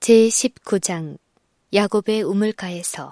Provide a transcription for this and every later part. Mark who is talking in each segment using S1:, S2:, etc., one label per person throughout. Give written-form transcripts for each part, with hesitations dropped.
S1: 제19장 야곱의 우물가에서.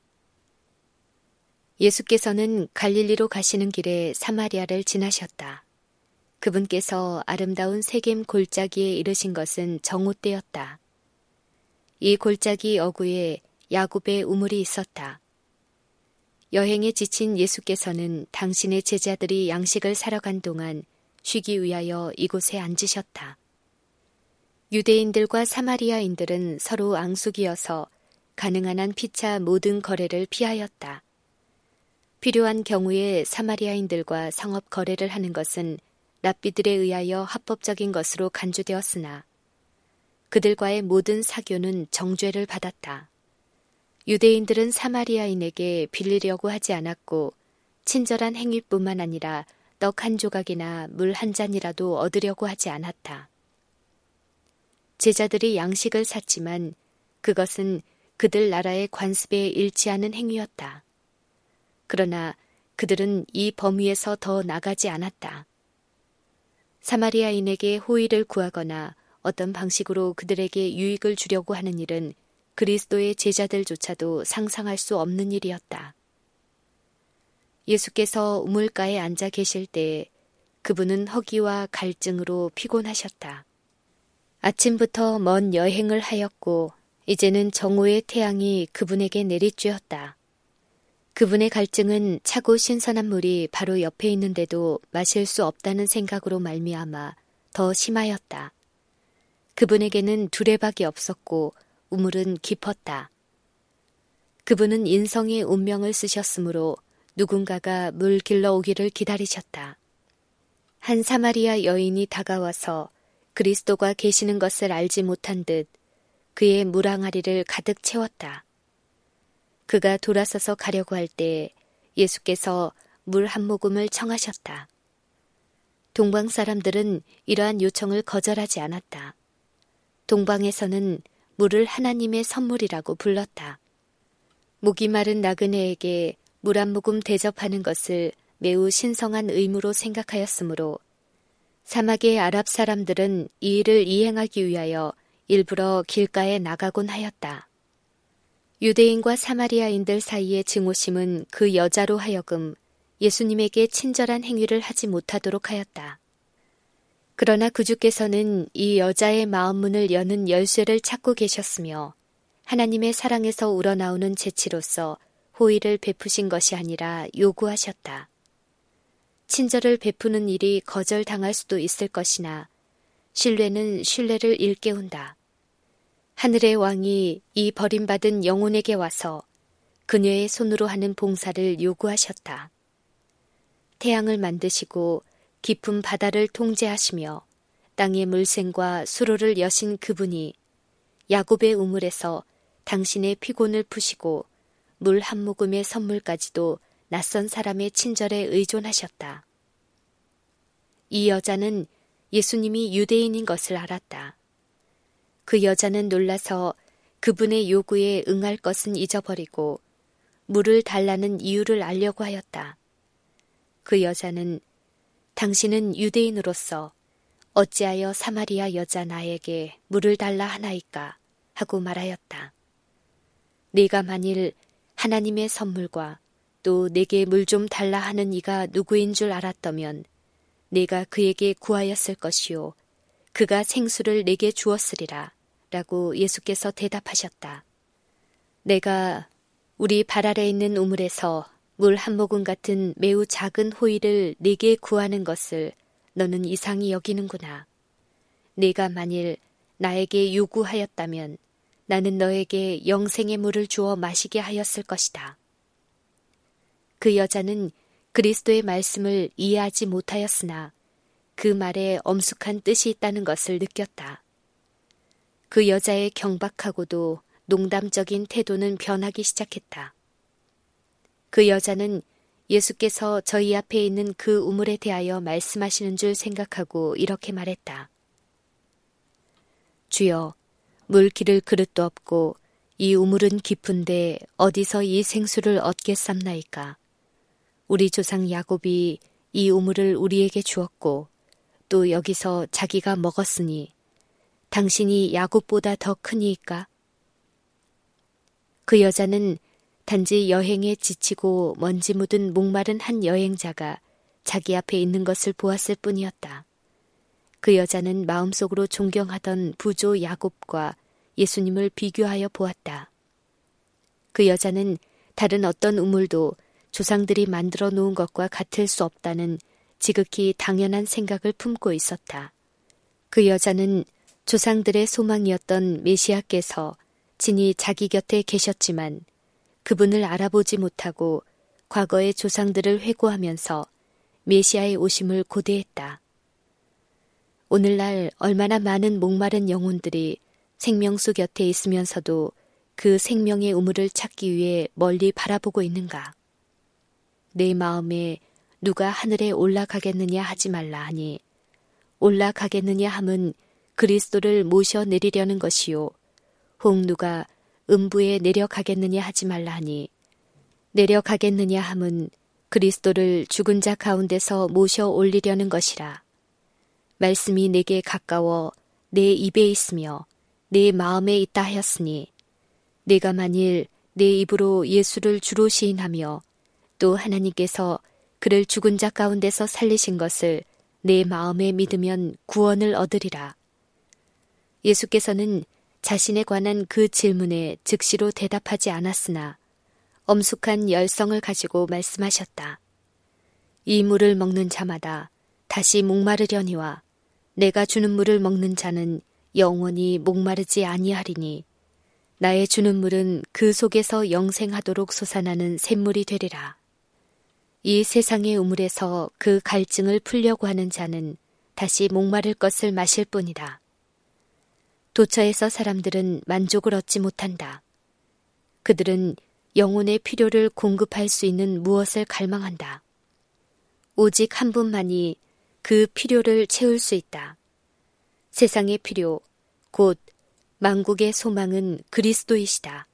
S1: 예수께서는 갈릴리로 가시는 길에 사마리아를 지나셨다. 그분께서 아름다운 세겜 골짜기에 이르신 것은 정오 때였다. 이 골짜기 어구에 야곱의 우물이 있었다. 여행에 지친 예수께서는 당신의 제자들이 양식을 사러 간 동안 쉬기 위하여 이곳에 앉으셨다. 유대인들과 사마리아인들은 서로 앙숙이어서 가능한 한 피차 모든 거래를 피하였다. 필요한 경우에 사마리아인들과 상업 거래를 하는 것은 랍비들에 의하여 합법적인 것으로 간주되었으나 그들과의 모든 사교는 정죄를 받았다. 유대인들은 사마리아인에게 빌리려고 하지 않았고 친절한 행위뿐만 아니라 떡 한 조각이나 물 한 잔이라도 얻으려고 하지 않았다. 제자들이 양식을 샀지만 그것은 그들 나라의 관습에 일치하는 행위였다. 그러나 그들은 이 범위에서 더 나가지 않았다. 사마리아인에게 호의를 구하거나 어떤 방식으로 그들에게 유익을 주려고 하는 일은 그리스도의 제자들조차도 상상할 수 없는 일이었다. 예수께서 우물가에 앉아 계실 때에 그분은 허기와 갈증으로 피곤하셨다. 아침부터 먼 여행을 하였고 이제는 정오의 태양이 그분에게 내리쬐었다. 그분의 갈증은 차고 신선한 물이 바로 옆에 있는데도 마실 수 없다는 생각으로 말미암아 더 심하였다. 그분에게는 두레박이 없었고 우물은 깊었다. 그분은 인성의 운명을 쓰셨으므로 누군가가 물 길러오기를 기다리셨다. 한 사마리아 여인이 다가와서 그리스도가 계시는 것을 알지 못한 듯 그의 물항아리를 가득 채웠다. 그가 돌아서서 가려고 할 때 예수께서 물 한 모금을 청하셨다. 동방 사람들은 이러한 요청을 거절하지 않았다. 동방에서는 물을 하나님의 선물이라고 불렀다. 목이 마른 나그네에게 물 한 모금 대접하는 것을 매우 신성한 의무로 생각하였으므로 사막의 아랍 사람들은 이 일을 이행하기 위하여 일부러 길가에 나가곤 하였다. 유대인과 사마리아인들 사이의 증오심은 그 여자로 하여금 예수님에게 친절한 행위를 하지 못하도록 하였다. 그러나 구주께서는 이 여자의 마음 문을 여는 열쇠를 찾고 계셨으며 하나님의 사랑에서 우러나오는 재치로서 호의를 베푸신 것이 아니라 요구하셨다. 친절을 베푸는 일이 거절당할 수도 있을 것이나 신뢰는 신뢰를 일깨운다. 하늘의 왕이 이 버림받은 영혼에게 와서 그녀의 손으로 하는 봉사를 요구하셨다. 태양을 만드시고 깊은 바다를 통제하시며 땅의 물샘과 수로를 여신 그분이 야곱의 우물에서 당신의 피곤을 푸시고 물 한 모금의 선물까지도 낯선 사람의 친절에 의존하셨다. 이 여자는 예수님이 유대인인 것을 알았다. 그 여자는 놀라서 그분의 요구에 응할 것은 잊어버리고 물을 달라는 이유를 알려고 하였다. 그 여자는 당신은 유대인으로서 어찌하여 사마리아 여자 나에게 물을 달라 하나이까 하고 말하였다. 네가 만일 하나님의 선물과 또 내게 물 좀 달라 하는 이가 누구인 줄 알았다면 내가 그에게 구하였을 것이요 그가 생수를 내게 주었으리라 라고 예수께서 대답하셨다. 내가 우리 발 아래 있는 우물에서 물 한 모금 같은 매우 작은 호의를 네게 구하는 것을 너는 이상히 여기는구나. 네가 만일 나에게 요구하였다면 나는 너에게 영생의 물을 주어 마시게 하였을 것이다. 그 여자는 그리스도의 말씀을 이해하지 못하였으나 그 말에 엄숙한 뜻이 있다는 것을 느꼈다. 그 여자의 경박하고도 농담적인 태도는 변하기 시작했다. 그 여자는 예수께서 저희 앞에 있는 그 우물에 대하여 말씀하시는 줄 생각하고 이렇게 말했다. 주여, 물 기를 그릇도 없고 이 우물은 깊은데 어디서 이 생수를 얻겠삼나이까. 우리 조상 야곱이 이 우물을 우리에게 주었고 또 여기서 자기가 먹었으니 당신이 야곱보다 더 크니이까? 그 여자는 단지 여행에 지치고 먼지 묻은 목마른 한 여행자가 자기 앞에 있는 것을 보았을 뿐이었다. 그 여자는 마음속으로 존경하던 부조 야곱과 예수님을 비교하여 보았다. 그 여자는 다른 어떤 우물도 조상들이 만들어 놓은 것과 같을 수 없다는 지극히 당연한 생각을 품고 있었다. 그 여자는 조상들의 소망이었던 메시아께서 친히 자기 곁에 계셨지만 그분을 알아보지 못하고 과거의 조상들을 회고하면서 메시아의 오심을 고대했다. 오늘날 얼마나 많은 목마른 영혼들이 생명수 곁에 있으면서도 그 생명의 우물을 찾기 위해 멀리 바라보고 있는가. 내 마음에 누가 하늘에 올라가겠느냐 하지 말라 하니 올라가겠느냐 함은 그리스도를 모셔 내리려는 것이요 혹 누가 음부에 내려가겠느냐 하지 말라 하니 내려가겠느냐 함은 그리스도를 죽은 자 가운데서 모셔 올리려는 것이라. 말씀이 내게 가까워 내 입에 있으며 내 마음에 있다 하였으니 내가 만일 내 입으로 예수를 주로 시인하며 또 하나님께서 그를 죽은 자 가운데서 살리신 것을 내 마음에 믿으면 구원을 얻으리라. 예수께서는 자신에 관한 그 질문에 즉시로 대답하지 않았으나 엄숙한 열성을 가지고 말씀하셨다. 이 물을 먹는 자마다 다시 목마르려니와 내가 주는 물을 먹는 자는 영원히 목마르지 아니하리니 나의 주는 물은 그 속에서 영생하도록 솟아나는 샘물이 되리라. 이 세상의 우물에서 그 갈증을 풀려고 하는 자는 다시 목마를 것을 마실 뿐이다. 도처에서 사람들은 만족을 얻지 못한다. 그들은 영혼의 필요를 공급할 수 있는 무엇을 갈망한다. 오직 한 분만이 그 필요를 채울 수 있다. 세상의 필요, 곧 만국의 소망은 그리스도이시다.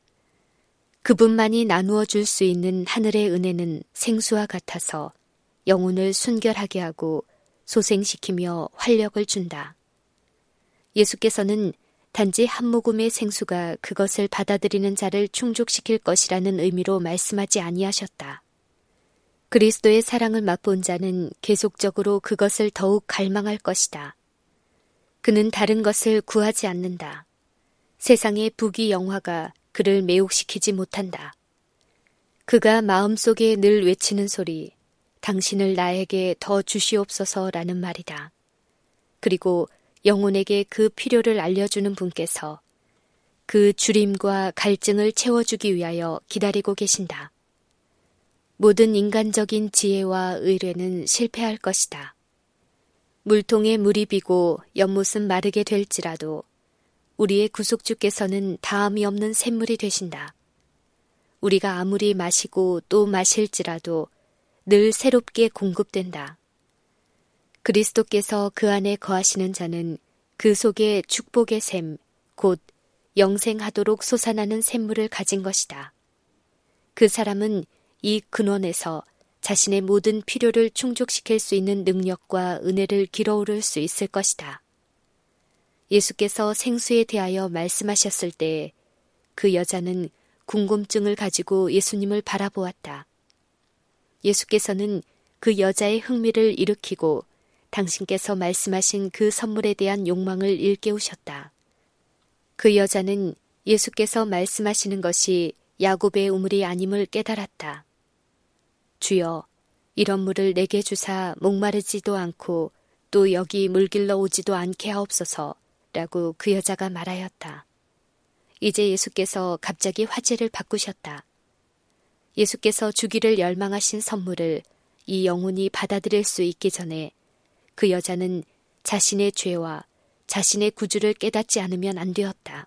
S1: 그분만이 나누어 줄 수 있는 하늘의 은혜는 생수와 같아서 영혼을 순결하게 하고 소생시키며 활력을 준다. 예수께서는 단지 한 모금의 생수가 그것을 받아들이는 자를 충족시킬 것이라는 의미로 말씀하지 아니하셨다. 그리스도의 사랑을 맛본 자는 계속적으로 그것을 더욱 갈망할 것이다. 그는 다른 것을 구하지 않는다. 세상의 부귀 영화가 그를 매혹시키지 못한다. 그가 마음속에 늘 외치는 소리, 당신을 나에게 더 주시옵소서라는 말이다. 그리고 영혼에게 그 필요를 알려주는 분께서 그 주림과 갈증을 채워주기 위하여 기다리고 계신다. 모든 인간적인 지혜와 의뢰는 실패할 것이다. 물통에 물이 비고 연못은 마르게 될지라도 우리의 구속주께서는 다함이 없는 샘물이 되신다. 우리가 아무리 마시고 또 마실지라도 늘 새롭게 공급된다. 그리스도께서 그 안에 거하시는 자는 그 속에 축복의 샘, 곧 영생하도록 솟아나는 샘물을 가진 것이다. 그 사람은 이 근원에서 자신의 모든 필요를 충족시킬 수 있는 능력과 은혜를 길어오를 수 있을 것이다. 예수께서 생수에 대하여 말씀하셨을 때 그 여자는 궁금증을 가지고 예수님을 바라보았다. 예수께서는 그 여자의 흥미를 일으키고 당신께서 말씀하신 그 선물에 대한 욕망을 일깨우셨다. 그 여자는 예수께서 말씀하시는 것이 야곱의 우물이 아님을 깨달았다. 주여, 이런 물을 내게 주사 목마르지도 않고 또 여기 물길러 오지도 않게 하옵소서 라고 그 여자가 말하였다. 이제 예수께서 갑자기 화제를 바꾸셨다. 예수께서 주기를 열망하신 선물을 이 영혼이 받아들일 수 있기 전에 그 여자는 자신의 죄와 자신의 구주를 깨닫지 않으면 안 되었다.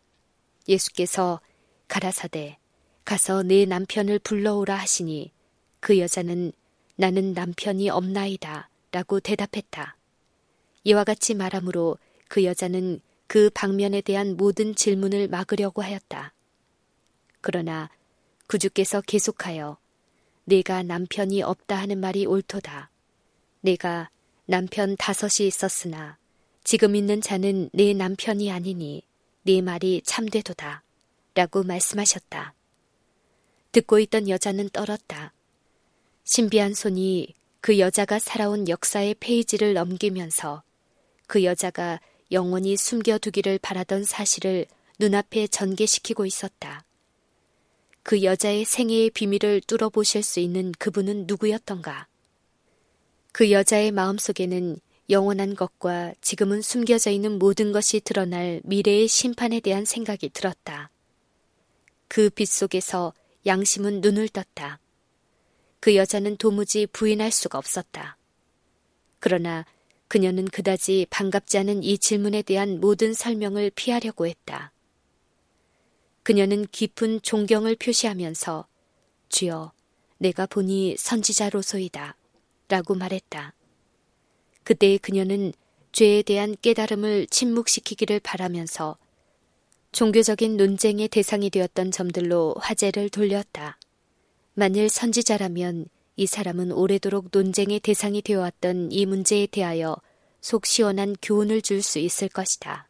S1: 예수께서 가라사대 가서 내 남편을 불러오라 하시니 그 여자는 나는 남편이 없나이다 라고 대답했다. 이와 같이 말함으로 그 여자는 그 방면에 대한 모든 질문을 막으려고 하였다. 그러나 구주께서 계속하여 내가 남편이 없다 하는 말이 옳도다. 내가 남편 5이 있었으나 지금 있는 자는 내 남편이 아니니 네 말이 참되도다. 라고 말씀하셨다. 듣고 있던 여자는 떨었다. 신비한 손이 그 여자가 살아온 역사의 페이지를 넘기면서 그 여자가 영원히 숨겨두기를 바라던 사실을 눈앞에 전개시키고 있었다. 그 여자의 생애의 비밀을 뚫어보실 수 있는 그분은 누구였던가? 그 여자의 마음속에는 영원한 것과 지금은 숨겨져 있는 모든 것이 드러날 미래의 심판에 대한 생각이 들었다. 그 빛 속에서 양심은 눈을 떴다. 그 여자는 도무지 부인할 수가 없었다. 그러나 그녀는 그다지 반갑지 않은 이 질문에 대한 모든 설명을 피하려고 했다. 그녀는 깊은 존경을 표시하면서 주여, 내가 보니 선지자로소이다 라고 말했다. 그때 그녀는 죄에 대한 깨달음을 침묵시키기를 바라면서 종교적인 논쟁의 대상이 되었던 점들로 화제를 돌렸다. 만일 선지자라면 이 사람은 오래도록 논쟁의 대상이 되어왔던 이 문제에 대하여 속 시원한 교훈을 줄 수 있을 것이다.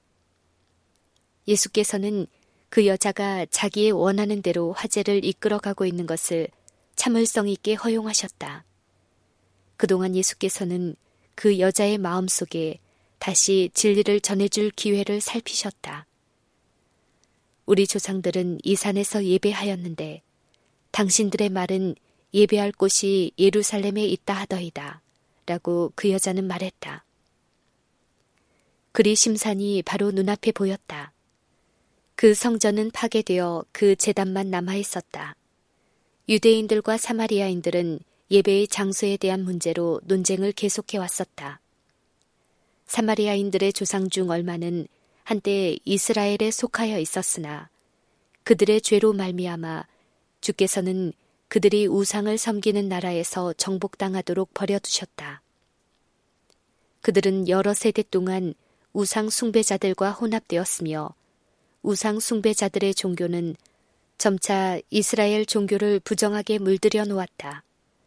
S1: 예수께서는 그 여자가 자기의 원하는 대로 화제를 이끌어가고 있는 것을 참을성 있게 허용하셨다. 그동안 예수께서는 그 여자의 마음속에 다시 진리를 전해줄 기회를 살피셨다. 우리 조상들은 이 산에서 예배하였는데 당신들의 말은 예배할 곳이 예루살렘에 있다 하더이다 라고 그 여자는 말했다. 그리심산이 바로 눈앞에 보였다. 그 성전은 파괴되어 그 제단만 남아있었다. 유대인들과 사마리아인들은 예배의 장소에 대한 문제로 논쟁을 계속해왔었다. 사마리아인들의 조상 중 얼마는 한때 이스라엘에 속하여 있었으나 그들의 죄로 말미암아 주께서는 그들이 우상을 섬기는 나라에서 정복당하도록 버려두셨다. 그들은 여러 세대 동안 우상 숭배자들과 혼합되었으며 우상 숭배자들의 종교는 점차 이스라엘 종교를 부정하게 물들여 놓았다.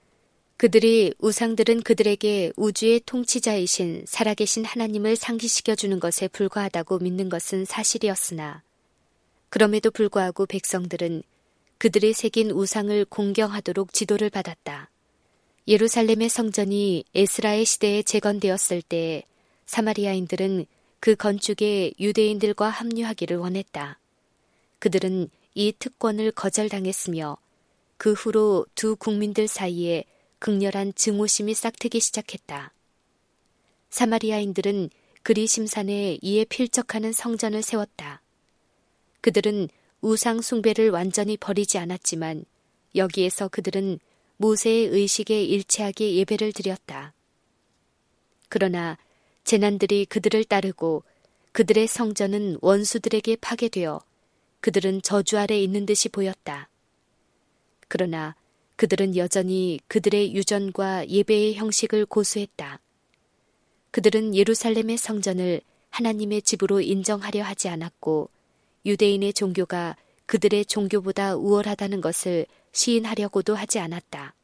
S1: 우상들은 그들에게 우주의 통치자이신 살아계신 하나님을 상기시켜주는 것에 불과하다고 믿는 것은 사실이었으나 그럼에도 불구하고 백성들은 그들이 새긴 우상을 공경하도록 지도를 받았다. 예루살렘의 성전이 에스라의 시대에 재건되었을 때 사마리아인들은 그 건축에 유대인들과 합류하기를 원했다. 그들은 이 특권을 거절당했으며 그 후로 두 국민들 사이에 극렬한 증오심이 싹트기 시작했다. 사마리아인들은 그리심산에 이에 필적하는 성전을 세웠다. 그들은 우상 숭배를 완전히 버리지 않았지만 여기에서 그들은 모세의 의식에 일치하게 예배를 드렸다. 그러나 재난들이 그들을 따르고 그들의 성전은 원수들에게 파괴되어 그들은 저주 아래 있는 듯이 보였다. 그러나 그들은 여전히 그들의 유전과 예배의 형식을 고수했다. 그들은 예루살렘의 성전을 하나님의 집으로 인정하려 하지 않았고 유대인의 종교가 그들의 종교보다 우월하다는 것을 시인하려고도 하지 않았다.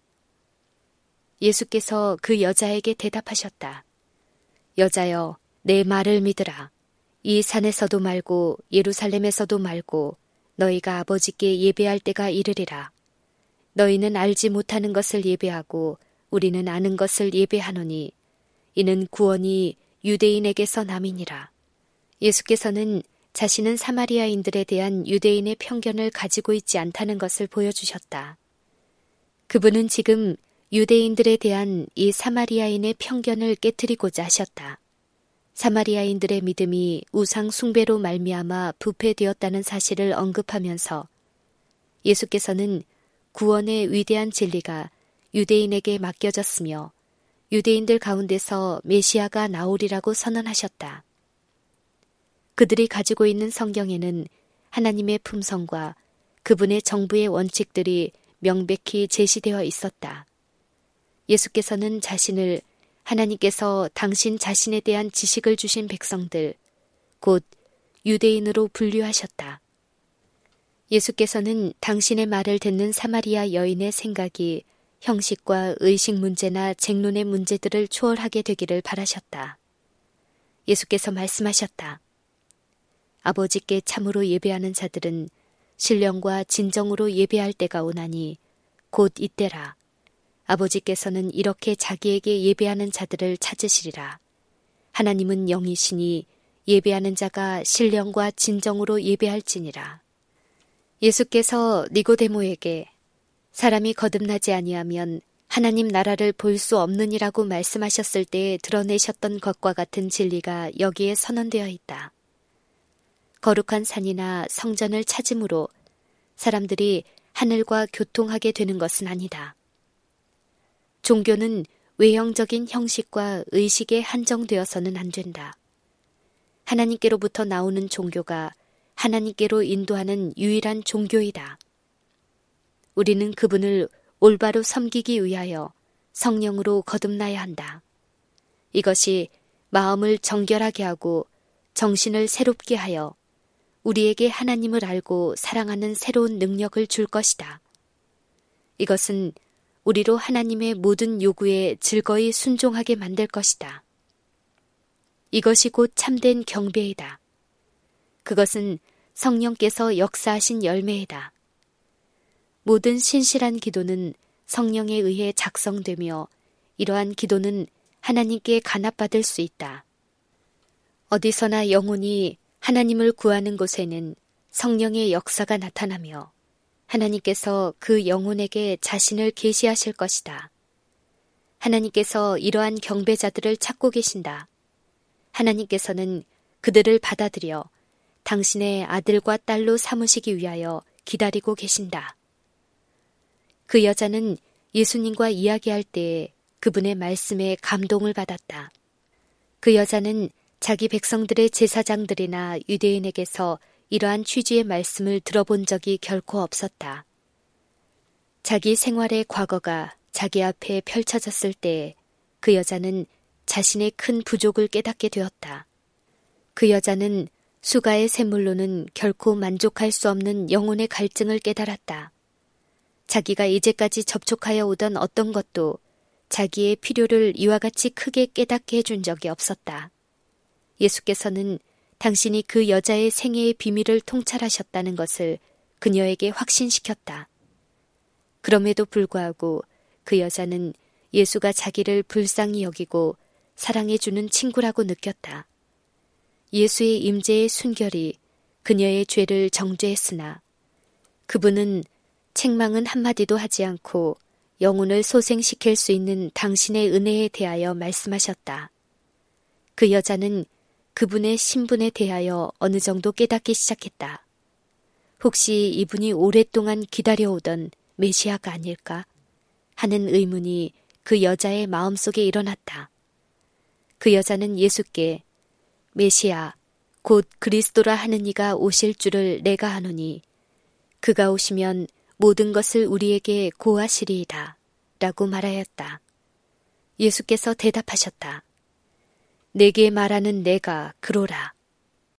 S1: 예수께서 그 여자에게 대답하셨다. 여자여, 내 말을 믿으라. 이 산에서도 말고 예루살렘에서도 말고 너희가 아버지께 예배할 때가 이르리라. 너희는 알지 못하는 것을 예배하고 우리는 아는 것을 예배하노니 이는 구원이 유대인에게서 남이니라. 예수께서는 자신은 사마리아인들에 대한 유대인의 편견을 가지고 있지 않다는 것을 보여주셨다. 그분은 지금 유대인들에 대한 이 사마리아인의 편견을 깨트리고자 하셨다. 사마리아인들의 믿음이 우상 숭배로 말미암아 부패되었다는 사실을 언급하면서 예수께서는 구원의 위대한 진리가 유대인에게 맡겨졌으며 유대인들 가운데서 메시아가 나오리라고 선언하셨다. 그들이 가지고 있는 성경에는 하나님의 품성과 그분의 정부의 원칙들이 명백히 제시되어 있었다. 예수께서는 자신을 하나님께서 당신 자신에 대한 지식을 주신 백성들, 곧 유대인으로 분류하셨다. 예수께서는 당신의 말을 듣는 사마리아 여인의 생각이 형식과 의식 문제나 쟁론의 문제들을 초월하게 되기를 바라셨다. 예수께서 말씀하셨다. 아버지께 참으로 예배하는 자들은 신령과 진정으로 예배할 때가 오나니 곧 이때라. 아버지께서는 이렇게 자기에게 예배하는 자들을 찾으시리라. 하나님은 영이시니 예배하는 자가 신령과 진정으로 예배할지니라. 예수께서 니고데모에게 사람이 거듭나지 아니하면 하나님 나라를 볼 수 없느니라고 말씀하셨을 때에 드러내셨던 것과 같은 진리가 여기에 선언되어 있다. 거룩한 산이나 성전을 찾음으로 사람들이 하늘과 교통하게 되는 것은 아니다. 종교는 외형적인 형식과 의식에 한정되어서는 안 된다. 하나님께로부터 나오는 종교가 하나님께로 인도하는 유일한 종교이다. 우리는 그분을 올바로 섬기기 위하여 성령으로 거듭나야 한다. 이것이 마음을 정결하게 하고 정신을 새롭게 하여 우리에게 하나님을 알고 사랑하는 새로운 능력을 줄 것이다. 이것은 우리로 하나님의 모든 요구에 즐거이 순종하게 만들 것이다. 이것이 곧 참된 경배이다. 그것은 성령께서 역사하신 열매이다. 모든 신실한 기도는 성령에 의해 작성되며 이러한 기도는 하나님께 간합받을 수 있다. 어디서나 영혼이 하나님을 구하는 곳에는 성령의 역사가 나타나며 하나님께서 그 영혼에게 자신을 계시하실 것이다. 하나님께서 이러한 경배자들을 찾고 계신다. 하나님께서는 그들을 받아들여 당신의 아들과 딸로 삼으시기 위하여 기다리고 계신다. 그 여자는 예수님과 이야기할 때에 그분의 말씀에 감동을 받았다. 그 여자는 자기 백성들의 제사장들이나 유대인에게서 이러한 취지의 말씀을 들어본 적이 결코 없었다. 자기 생활의 과거가 자기 앞에 펼쳐졌을 때에 그 여자는 자신의 큰 부족을 깨닫게 되었다. 그 여자는 수가의 샘물로는 결코 만족할 수 없는 영혼의 갈증을 깨달았다. 자기가 이제까지 접촉하여 오던 어떤 것도 자기의 필요를 이와 같이 크게 깨닫게 해준 적이 없었다. 예수께서는 당신이 그 여자의 생애의 비밀을 통찰하셨다는 것을 그녀에게 확신시켰다. 그럼에도 불구하고 그 여자는 예수가 자기를 불쌍히 여기고 사랑해주는 친구라고 느꼈다. 예수의 임재의 순결이 그녀의 죄를 정죄했으나 그분은 책망은 한마디도 하지 않고 영혼을 소생시킬 수 있는 당신의 은혜에 대하여 말씀하셨다. 그 여자는 그분의 신분에 대하여 어느 정도 깨닫기 시작했다. 혹시 이분이 오랫동안 기다려오던 메시아가 아닐까 하는 의문이 그 여자의 마음속에 일어났다. 그 여자는 예수께 메시아 곧 그리스도라 하는 이가 오실 줄을 내가 아노니 그가 오시면 모든 것을 우리에게 고하시리이다 라고 말하였다. 예수께서 대답하셨다. 내게 말하는 내가 그로라.